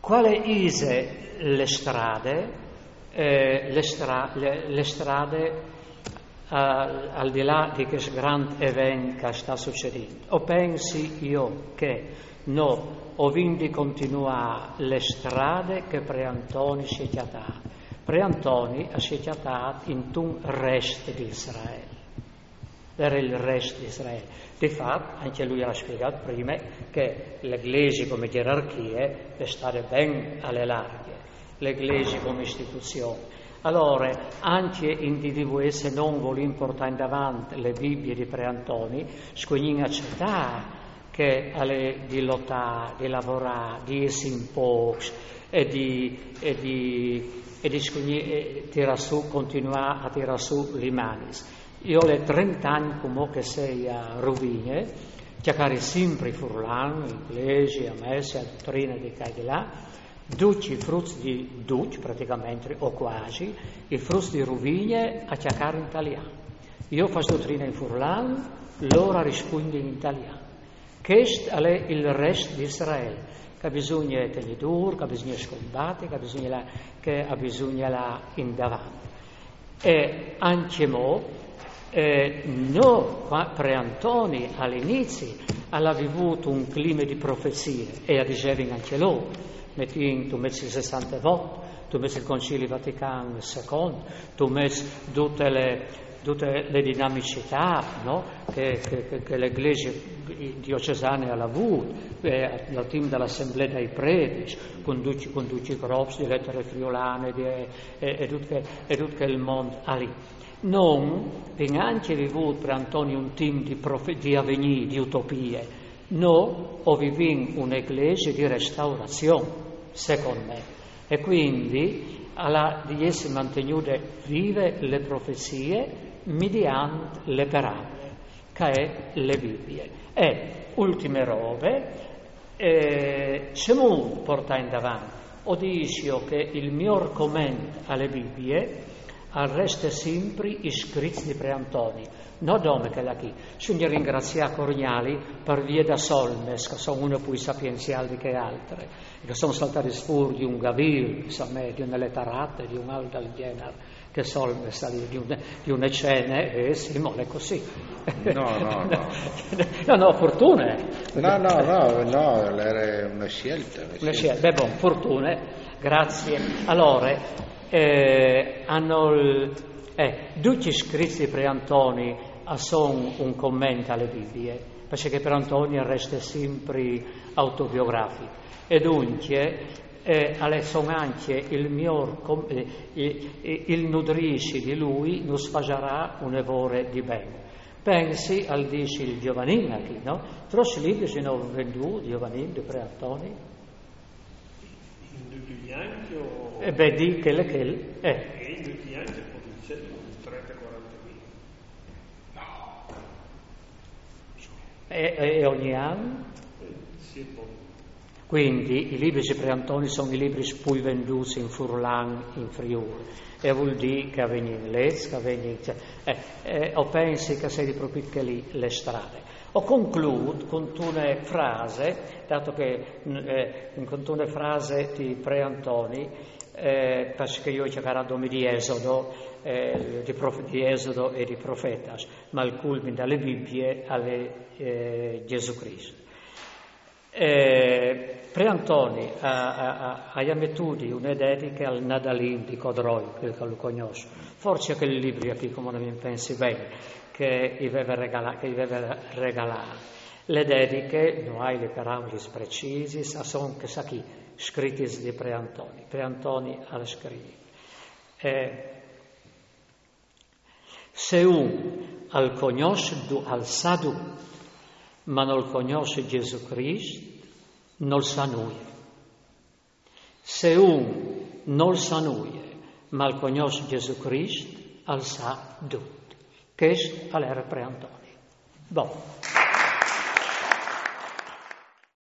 quale ise le strade, al di là di questo grande evento che sta succedendo. O pensi io che ho vinto di continuare le strade che Preantoni si è chiatato. Preantoni si è chiatato in un resto di Israele. Era il resto di Israele. Di fatto, anche lui ha spiegato prima che l'Eglise come gerarchie è stare ben alle larghe, l'Eglise come istituzione. Allora, anche individui se non vogliono portare in davanti le Bibbie di Preantoni, scogliono accettare che alle di lottare, di lavorare, di essere in pochi e di tirare su, continuare a tirare su le mani. Io ho 30 anni come che sei a Rovigne, cercare sempre furlan, inglesi, a messe, a dottrine di qua e di là, tutti i frutti di tutti praticamente, o quasi, i frutti di Rovigne a cercare in italiano. Io faccio dottrina in furlan, loro rispondono in italiano. Questo è il resto di Israele, che bisogna tenere duro, che bisogna scombattere, che bisogna là in davanti. E anche Preantoni all'inizio ha vivuto un clima di profezie e diceva anche loro, tu metti 60 volte, tu metti il Concilio Vaticano II, tu metti tutte le dinamicità, no? che l'Eglise diocesana ha avuto, nel team dell'Assemblea dei Preti, con tutti i corpi di lettere friulane e tutto il mondo lì. Non abbiamo anche vivuto per Antonio un team di avvenire, di utopie, no, o viviamo un'Eglise di restaurazione, secondo me, e quindi di essere mantenute vive le profezie mediante le parole, che è le Bibbie. E ultime robe, c'è molto portare in davanti. O dico che il mio commento alle Bibbie resta sempre i scritti di Preantoni, non dome che la chi. Sono ringraziare Corniali per via da Solmes, che sono uno più sapienziali che altre, che sono saltati fuori di un Gavil, di una letterata, di un altro del genere, che Solmes di una cene, e Simone è così. No, fortuna. No, era una scelta. Una scelta, fortuna, grazie. Allora, hanno tutti i scritti di Preantoni sono un commento alle Bibbie, perché Preantoni resta sempre autobiografico e dunque sono anche il nutrirsi di lui non sfagerà un evore di bene. Pensi al dice il Giovannino qui, no? Troppi libri sono venduti Giovannino di Preantoni? In tutti gli anni o... di che le in tutti gli anni produce 30-40 mila. No. E ogni anno? Sì, poi. Quindi i libri di Preantoni sono i libri più venduti in Furlan, in Friuli, e vuol dire che avviene in Lez, che avviene o pensi che sei proprio che lì le strade. O concludo con una frase, dato che con una frase di Preantoni, perché io ho cercato di Esodo, di Esodo e di Profetas, ma il culmine dalle Bibbie alle Gesù Cristo. Preantoni ha messo una dedica al Nadalin di Codroi, che lo conosco. Forse che il libro qui, come non mi pensi bene, che gli aveva regalato. Le dediche, non hai le parole precise, sono che sa chi, scritte di Preantoni. Preantoni ha scritto. Se un al conosce al Sadu, ma non conosce Gesù Cristo, non sa nulla. Se un non sa nulla, ma conosce Gesù Cristo, al sa tutto. Questo era Preantoni.